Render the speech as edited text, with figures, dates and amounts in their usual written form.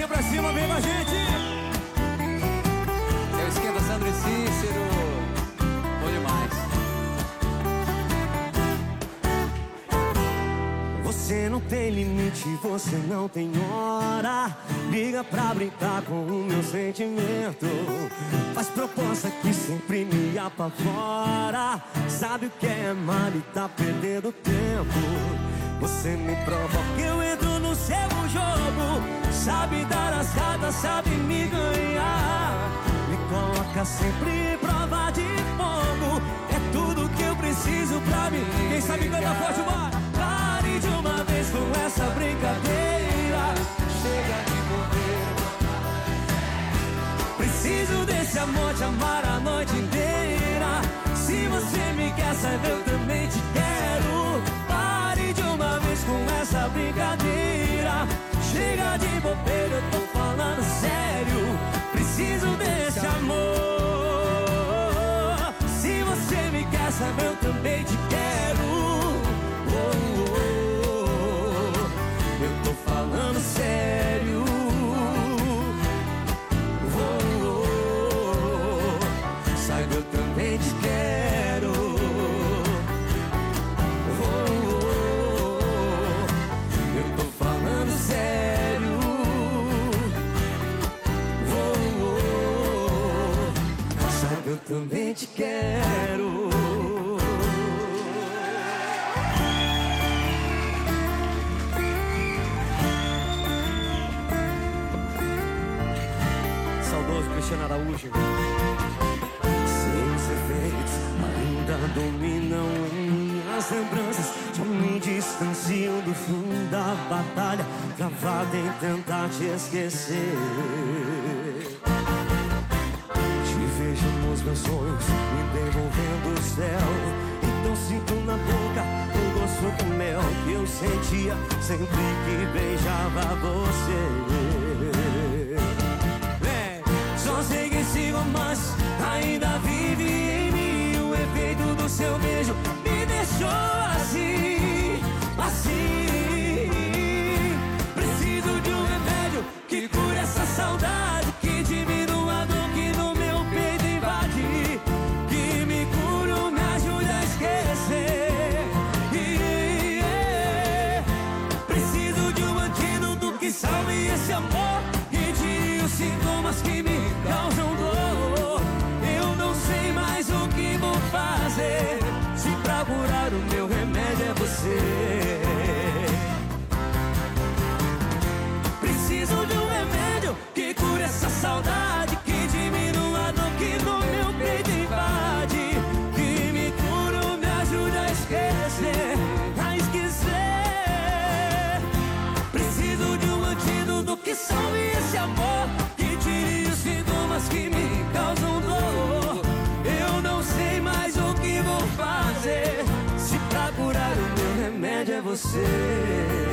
mãozinha pra cima, vem com a gente. Eu esquenta Sandro e Cícero. Bom demais. Você não tem limite, você não tem hora. Liga pra brincar com o meu sentimento. Faz proposta que sempre me apavora. Sabe o que é amar e tá perdendo tempo. Você me provoca, eu entro no seu jogo. Sabe dar as cartas, sabe me ganhar. Me coloca sempre em prova de fogo. É tudo que eu preciso pra mim. Quem sabe canta forte, vai. Pare de uma vez com essa brincadeira. Chega de bobeira. Preciso desse amor, te amar a noite inteira. Se você me quer, sabe, eu também te quero. Pare de uma vez com essa brincadeira. Chega de bobeira, eu tô falando sério. Preciso desse amor. Se você me quer, sabe, eu também te quero. Oh, oh, oh. Eu tô falando sério. Oh, oh, oh. Saiba, eu também te quero. Oh, oh, oh. Eu tô falando sério. Oh, oh, oh. Saiba, eu também te quero. Saudoso Cristiano Araújo. Seus efeitos ainda dominam minhas lembranças. Já me distanciam do fim da batalha, travado em tentar te esquecer. Te vejo nos meus sonhos, me devolvendo o céu. Então sinto na boca o gosto do mel que eu sentia sempre que beijava você. Só sei que esse romance ainda vive em mim. O efeito do seu beijo me deixou assim, assim. Preciso de um remédio que cure essa saudade, que diminua a dor que no meu peito invade, que me cure, me ajude a esquecer. Preciso de um antídoto que salve esse amor, que tire os sintomas que me causam dor. Eu não sei mais o que vou fazer, se pra curar o meu remédio é você. Preciso de um remédio que cure essa saudade, que diminua a dor que no meu peito invade, que me cure, me ajude a esquecer, a esquecer. Preciso de um antídoto que salve esse amor, que tire os sintomas que me causam dor. Eu não sei mais o que vou fazer, se pra curar o meu remédio é você.